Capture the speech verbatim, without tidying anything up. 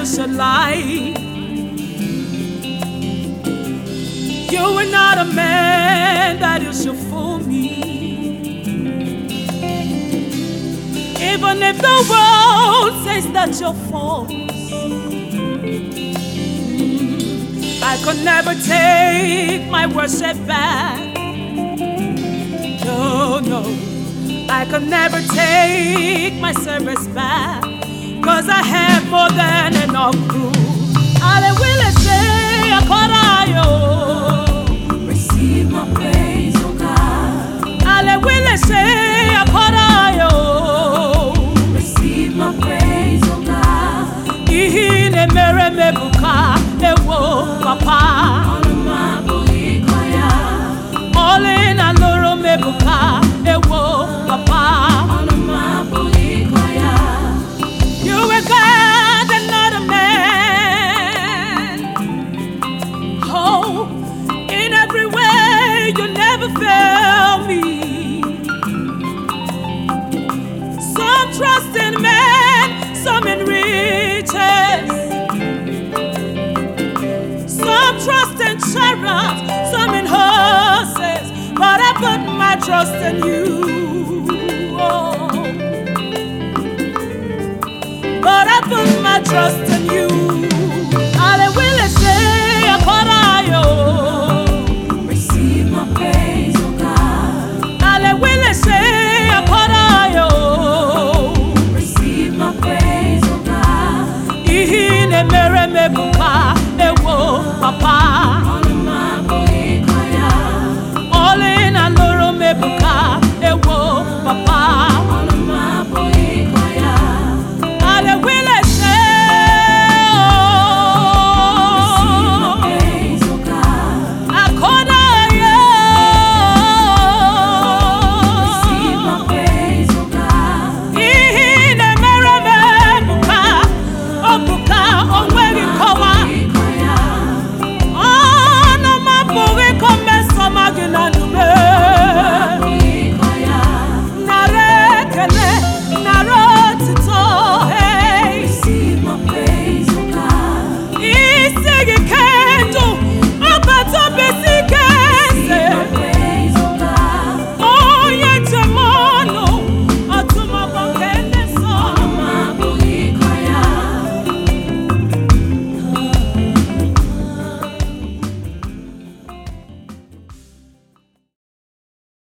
should lie. You are not a man that you should fool me. Even if the world says that you're false, I could never take my worship back. No, no, I could never take my service back, 'cause I have more than enough proof. Ale will say, Akorayo, receive my praise, oh God. Ale will say, Akorayo, receive my praise, oh God. Ihine mere mebuka ewo papa. All in a loro mebuka ewo papa. You are God and not a man. Oh, in every way you never fail me. Some trust in man, some in riches. Some trust in chariots, some in horses, but I put my trust in you. Oh. But I put my trust in you. Ale will say, Akorayo, receive my praise, oh God. Ale will say, Akorayo, receive my praise, oh God. Ihine mere mebu.